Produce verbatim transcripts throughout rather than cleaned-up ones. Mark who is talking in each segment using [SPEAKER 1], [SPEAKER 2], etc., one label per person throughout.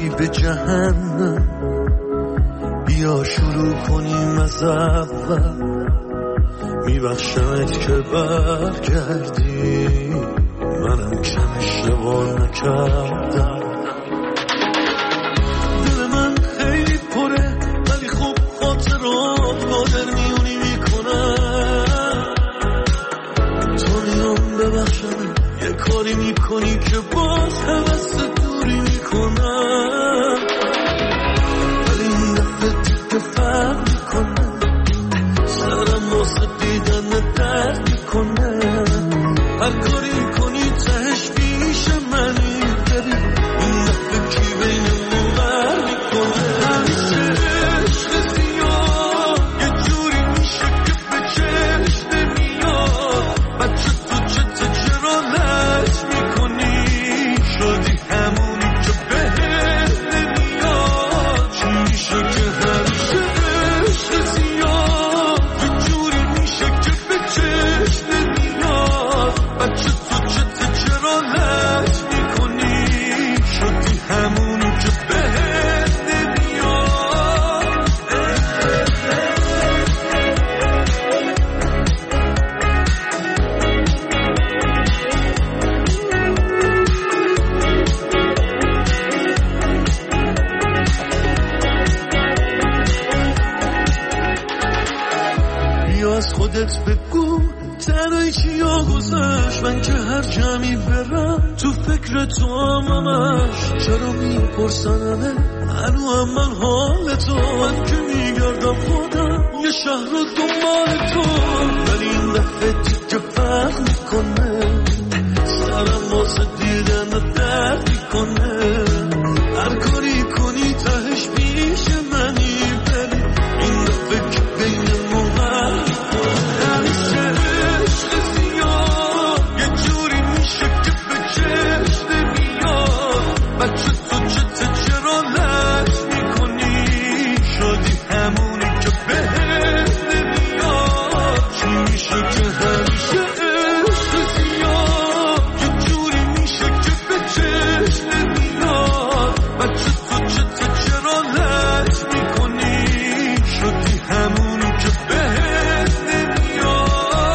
[SPEAKER 1] رفتی به جهنم، بیا شروع کنیم از اول، میبخشمت که برگردی، منم کم اشتباه نکردم. دل من خیلی پره ولی خوب خاطرات قادر میونی میکنم، تو میام ببخشم یه کاری میکنی که باز حوث دوری میکنم، ولی این دفعه دیگه فرق میکنم، سرم واسه دیدن درد میکنه، هر کاری کنی تهش پیش منی بری، این دفعه کی بینمون بر میکنه. همیشه عشق زیاد یه جوری میشه که به چشم نمیاد، بچه تو چته چرا لج میکنی، شدی همونی که بهت نمیاد، چی میشه که همیشه عشق زیاد یه جوری میشه که به چشم نمیاد، بچه تو چته چرا لج میکنی، شدی همونی که بهت نمیاد. بیا از خودت بگو تنهایی چیا گذشت، من که هر جمعی برم تو فکر تو هم همش، چرا میپرسنمه هنو هم من حال تو، من که میگردم خودم یه شهر رو دنبال تو، ولی این دفعه دیگه فرق میکنه، سرم واسه دیدن درد میکنه، هر کاری کنی تهش پیش منی بری، این دفعه که بینمون بر میکنه. همیشه عشق زیاد یه جوری میشه که به چشم نمیاد، بچه تو چته چرا لج میکنی، شدی همونی که بهت نمیاد، چی میشه که همیشه عشق زیاد یه جوری میشه که به چشم نمیاد، بچه تو چته چرا لج میکنی، شدی همونی که بهت نمیاد.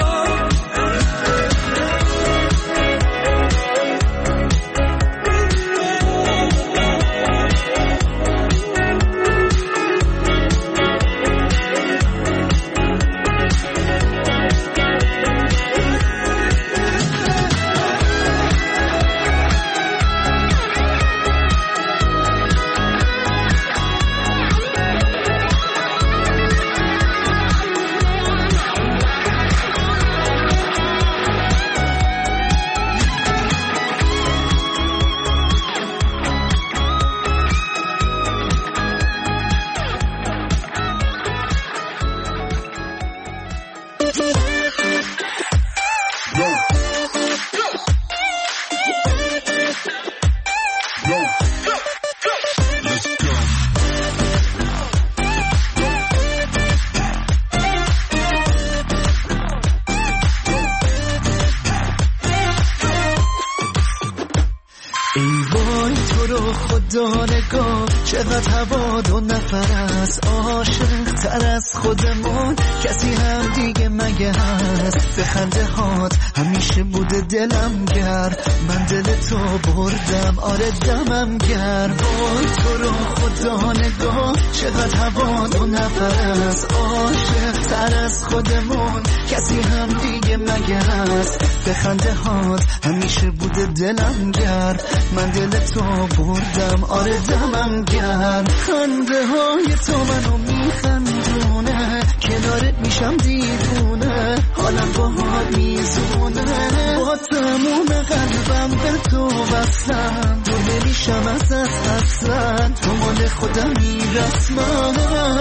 [SPEAKER 1] ای وای تو رو خدا نگاه، چقدر هوا دو نفر از عاشق تر از خودمون، کسی هم دیگه مگه هست، به خنده هات همیشه بوده دلم گرد، من دل تو بردم آره دمم گرد. وای تو رو خدا نگاه، چقدر هوا دو نفر از عاشق تر از خودمون، کسی هم دیگه مگه هست، به خنده هات همیشه بوده دلم گرد، من دل تو بردم آره دمم گرد. خنده های تو منو میخندونه، کنارت میشم دیوونه، حالم باهات میزونه، با تموم قلبم به تو بستم، تو نمیشم از دست اصلا، تو مال خودم میرسمم.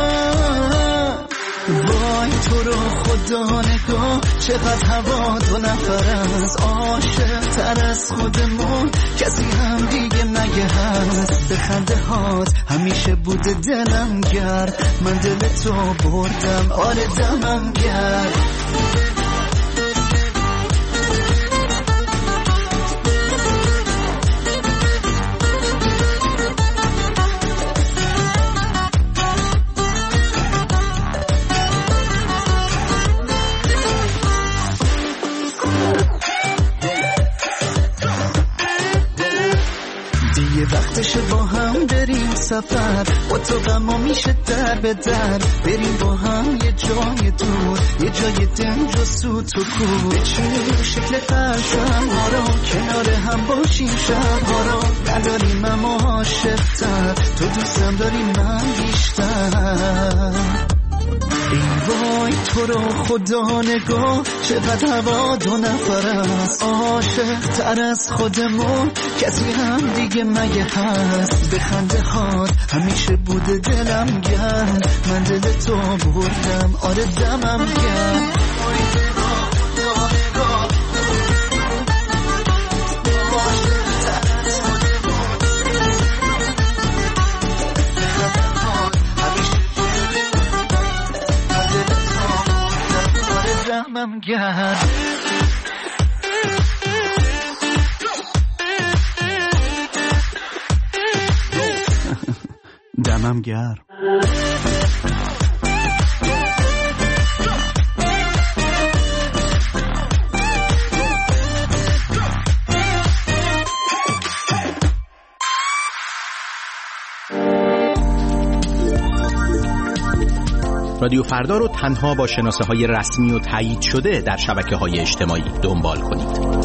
[SPEAKER 1] وای تو رو خدا نگاه، چقدر هوا دو نفر از عاشق تر از خودمون، کسی هم دیگه مگه هست، به خنده هات همیشه بوده دلم گرد، من دل تو بردم آره دمم گرد.
[SPEAKER 2] سفر با تو غما میشه در به در بریم با هم یه جای دور یه جای دنج و سوت و کور بچینیم شکل قشنگ ها رو کنار هم باشیم شب ها رو نداریم اما عاشق‌تر تو دوستم داری من بیشتر ای وای تو رو خدا نگاه چقدر هوا دو نفر است عاشق تر از خودمون کسی هم دیگه مگه هست به خنده هات همیشه بوده دلم گرد من دل تو بردم آره دمم گرد دمم گرد دمم گرد
[SPEAKER 3] رادیو فردا رو تنها با شناسه های رسمی و تایید شده در شبکه های اجتماعی دنبال کنید.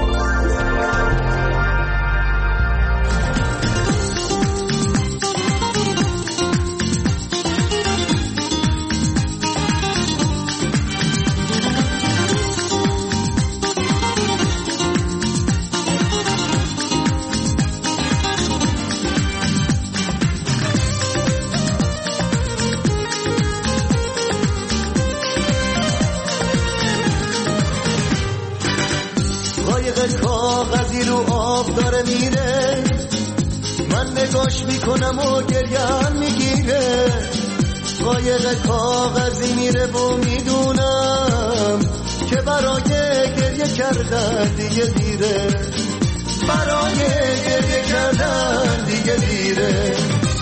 [SPEAKER 1] کاغذی رو آب داره میره من نگاش میکنم و گریه‌ام میگیره قایق کاغذی میره و میدونم که برای گریه کردن دیگه دیره برای گریه کردن دیگه دیره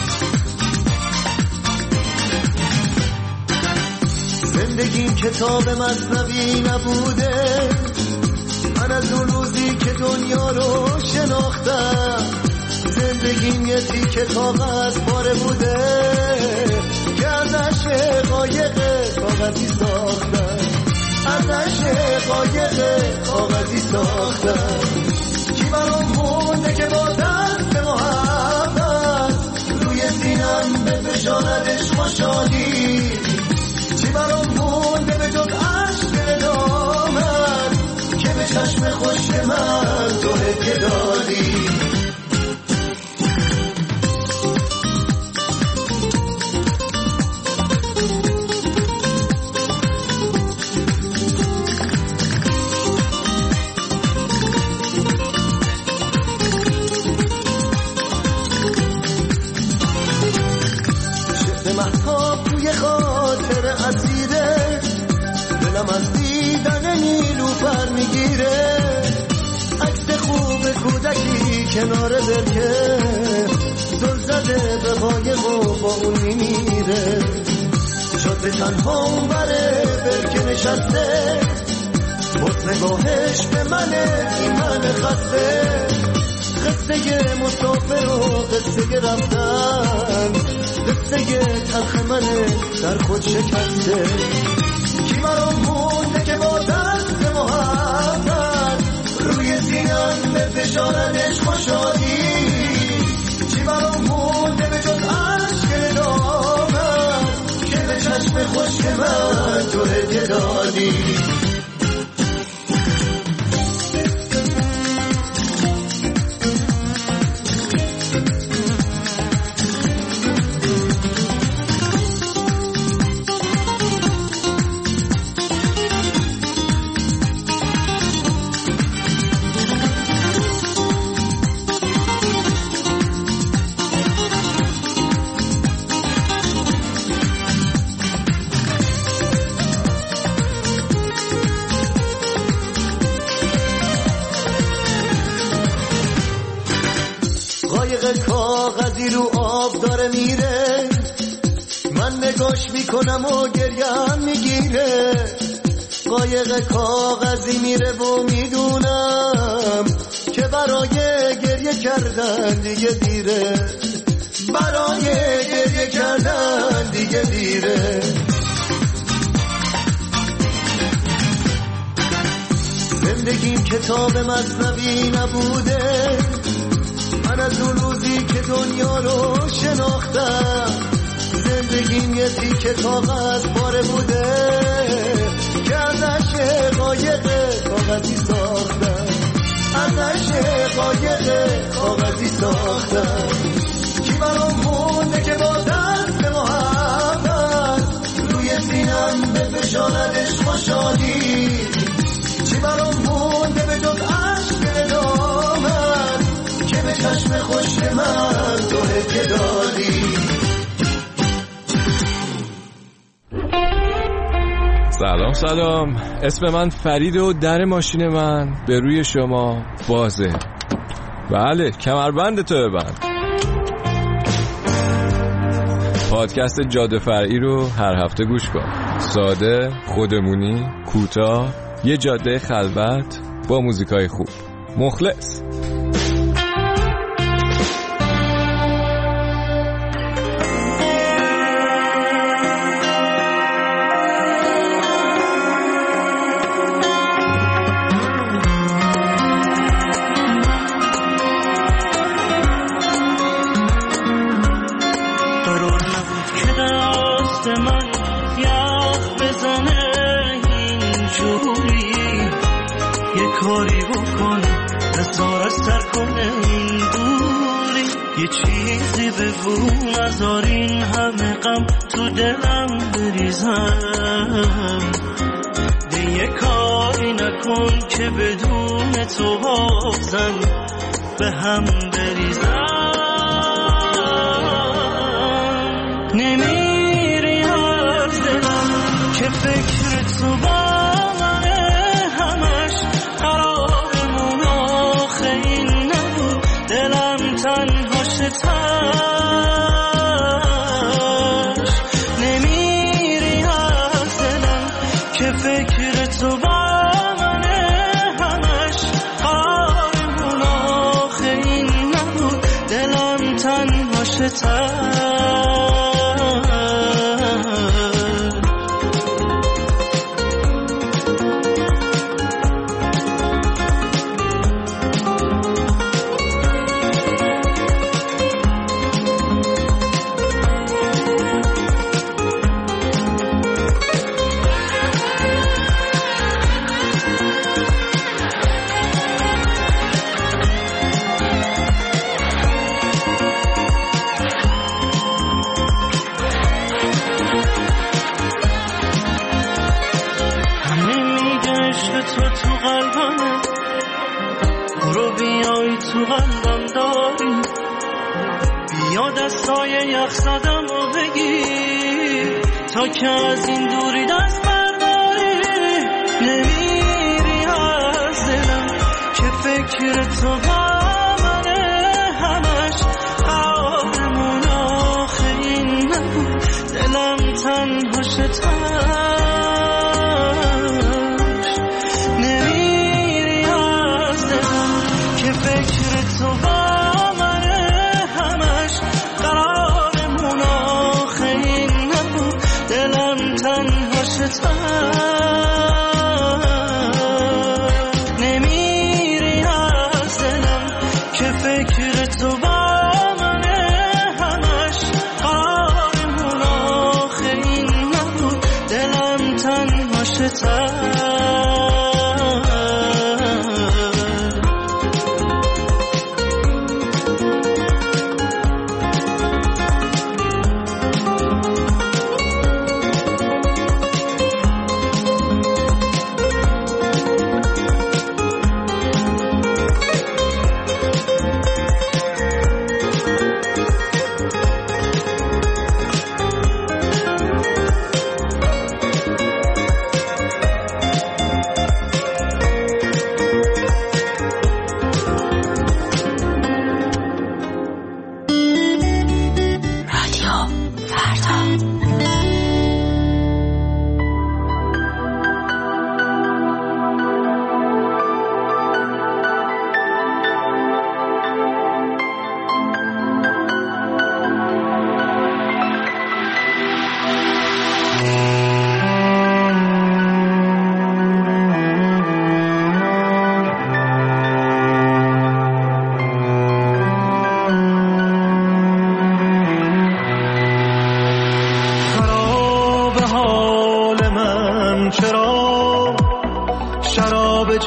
[SPEAKER 1] زندگیم کتاب مثنوی نبوده من از اون روزی که دنیا رو شناختم زندگیم یه تیکه کاغذ پاره بوده که ازش قایق کاغذی ساختم ازش قایق کاغذی ساختم کی برام مونده که با دست محبت روی سینم به فشاندش خوشحالی چی برام مونده به جز عشق دامن که به چشم خوش من تو هدیه دادی شد محتاب توی خاطر اسیره دلم از دیدن نیلوفر میگیره عکس خوب کودکی کنار برکه زل زده به قایق و با اون میمیره شد به تنها اون بره برکه نشسته بود نگاهش به منه این من خسته قصه مسافر و قصه رفتن قصه تلخ منه در خود شکسته کی برام مونده که با دست محبت روی سینم به فشارنش خوشحالی چی برام مونده به جز عشق دامن که به چشم خوش من تو هدیه دادی کاغذی رو آب داره میره من نگاش میکنم و گریه‌ام میگیره قایق کاغذی میره و میدونم که برای گریه کردن دیگه دیره برای گریه کردن دیگه دیره. زندگیم کتاب مصنوی نبوده، من از اون روزی که دنیا رو شناختم زندگیم یه تیکه کاغذ پاره بوده که ازش قایق کاغذی ساختم، ازش قایق کاغذی ساختم. کی برام مونده که با دست محبت روی سینم بفشاند عشق و شادی، چی برام مونده به جز عشق ندامت که به چشم خوش من تو هدیه دادی.
[SPEAKER 4] سلام سلام، اسم من فریده و در ماشین من به روی شما بازه. بله، کمربند تو ببند. پادکست جاده فرعی رو هر هفته گوش کن. ساده، خودمونی، کوتاه، یه جاده خلوت با موزیکای خوب. مخلص.
[SPEAKER 1] کاری بکن نزار از سر کنه این دوری، یه چیزی بگو نزار این همه غم تو دلم بریزم، دیگه کاری نکن که بدون تو بازم به هم بریزم. نمیری از دلم که فکر تو با نمیری از دلم که فکر تو با منه همش قرارمون آخه این نبود دلم تنها شتر. تو تو قلبمه برو بیایی تو قلبم داری، بیا دستای یخ زدم و بگیر تا که از این دوری دست برداری. نمیری از دلم که فکر تو با منه همش قرارمون آخه این نبود دلم تنها شتر. تو با منه همش قرارمون آخه این نبود دلم تنها شتر. نمیری از دلم که فکر تو با منه همش قرارمون آخه این نبود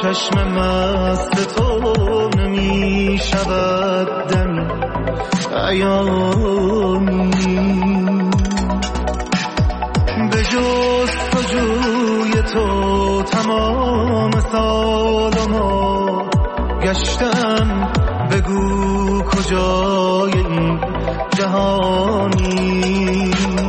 [SPEAKER 1] چشم مست تو نمی شود دمی عیانی، به جستجوی تو تمام سال ما گشتم، بگو کجای این جهانی.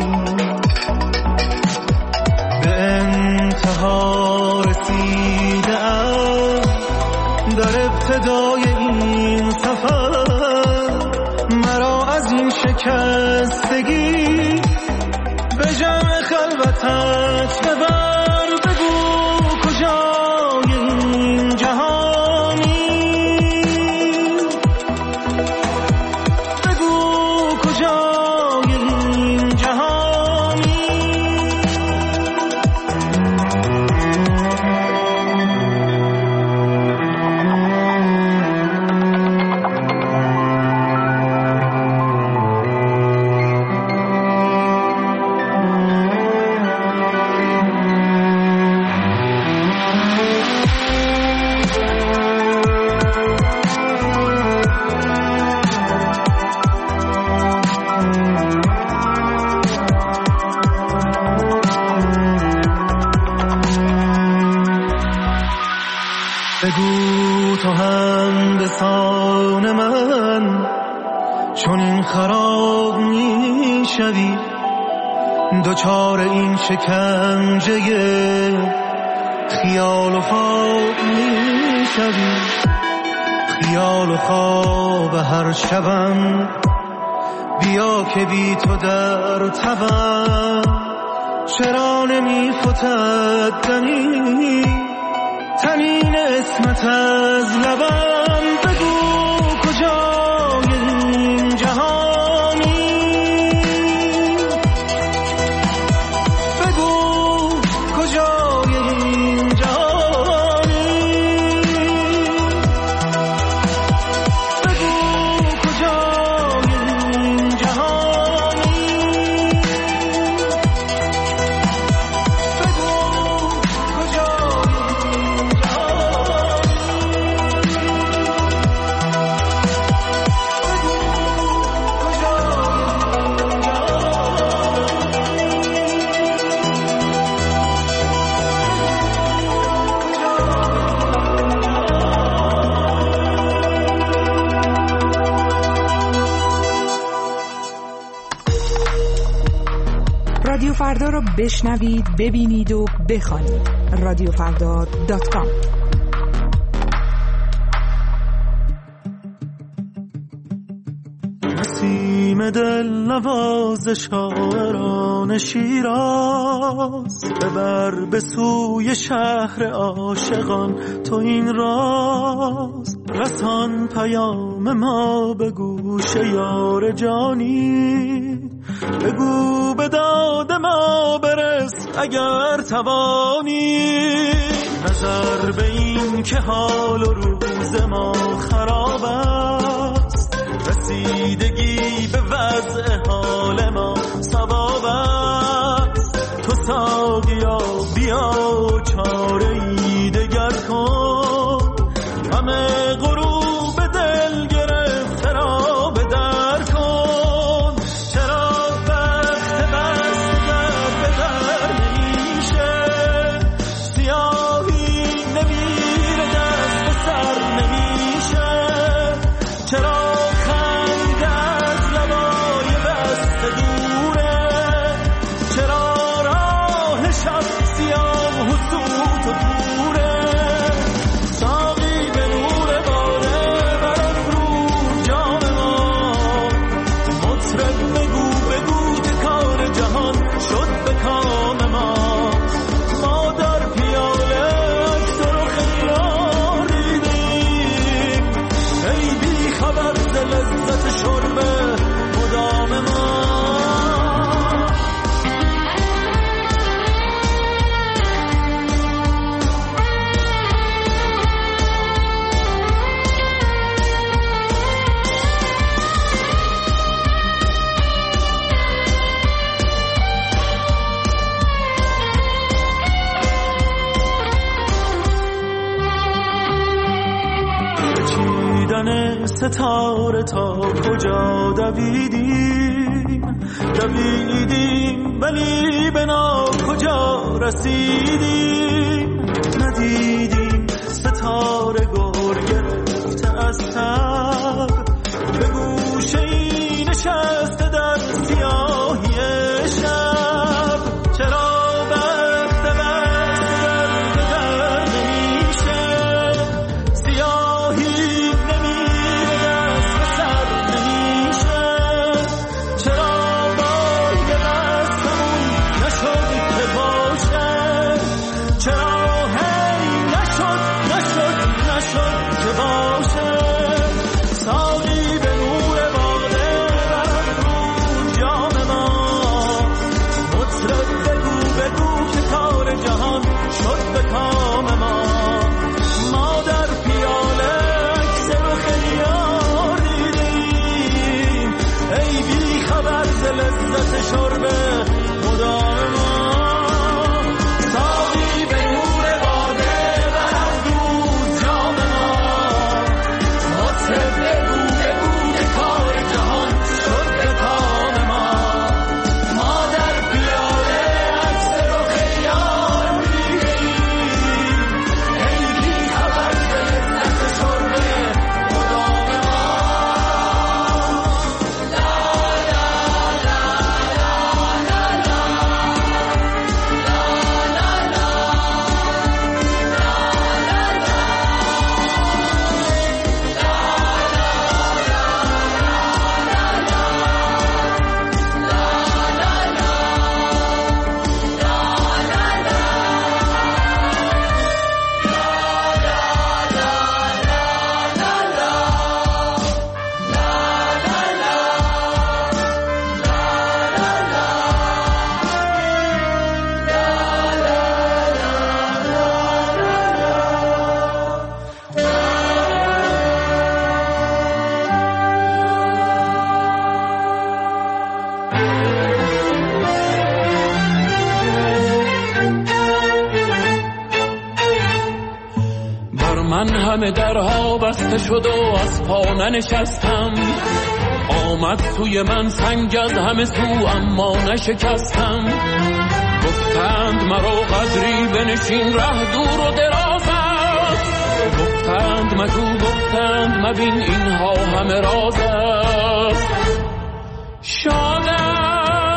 [SPEAKER 1] به انتها رسیدم در ابتدای این سفر، مرا از این شکستگی به جمع خلوتت ببر. بگو کجای این جهانی، بگو کجای این جهانی. بگو تو هم به سان من چون این خراب می شوی، دوچار این شکنجه خیال و خواب می شوی. خیال و خواب هر شبم بیا که بی تو در تبم، چرا نمی فتد دمی تنین اسمت از لبم. بگو کجای این جهانی، بگو کجای این جهانی، بگو کجای این جهانی، بگو
[SPEAKER 5] رادیو فردا رو بشنوید، ببینید و بخوانید. رادیو فردا دات کام.
[SPEAKER 1] نسیم دل نواز شاعران شیراز، ببر به سوی شهر عاشقان تو این راز. رسان پیام ما به گوش یار جانی، بگو به داد ما برس اگر توانی. نظر به این که حال و روز ما خراب است، رسیدگی به وضع حال ما ثواب است. تو ساقیا بیا چاره ای دگر کن، همه غروب دل گرفته را به در کن. چرا وقت بست در به در نمیشه، سیاهی نمیره دست به سر نمیشه. چرا خنده از لبای بسته ستاره تا کجا دویدیم دویدیم ولی به نا کجا رسیدیم ندیدیم ستاره گر گرفته از تب به گوشه ای نشسته در سیاهی شب چرا بسته بسته در در نمیشه سیاهی نمیره دست به سر نمیشه چرا باید دستمون نشد که باشه چرا هی نشد نشد نشد که باشه ساقی به نور باده برد رو جام ما مطرب بگو بگو که کار جهان شد به کام ما ما در پیاله عکس رخ یار دیدیم ای بی خبر ز لذت شرب مدام ما ساقی به نور باده برد رو جام ما مطرب بگو بگو که کار جهان شد به کام ما ما در پیاله عکس رخ یار دیدیم ای بی خبر ز لذت شرب مدام ما بر من همه درها بسته شد و از پا ننشستم آمد سوی من سنگ از همه سو اما نشکستم گفتند مرا قدری بنشین ره دور و دراز است گفتند مگو گفتند مبین اینها همه راز است شادم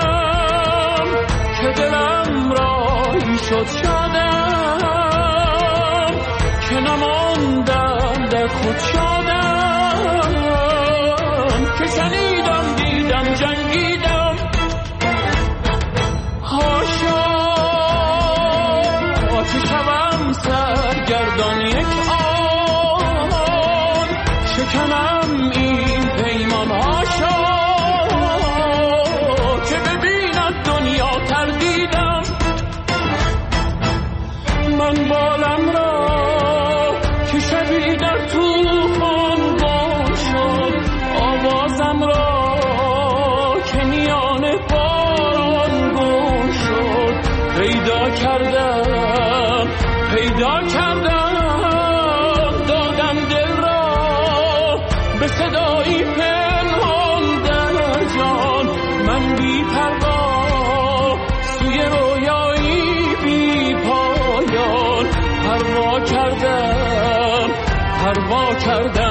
[SPEAKER 1] که دلم راهی شد شادم که نماندم در خود شادم که شنیدم دیدم جنگیدم هاشا که شوم سرگردان یک آن شکنم این پیمان هاشا که ببیند دنیا تردیدم من بالم را که شبی در توفان گم شد آوازم را که میان باران گم شد پیدا کردم پیدا کردم دادم دل را به صدایی پنهان در جان من بی پروا سوی رویایی بی پایان پروا کردم پروا کردم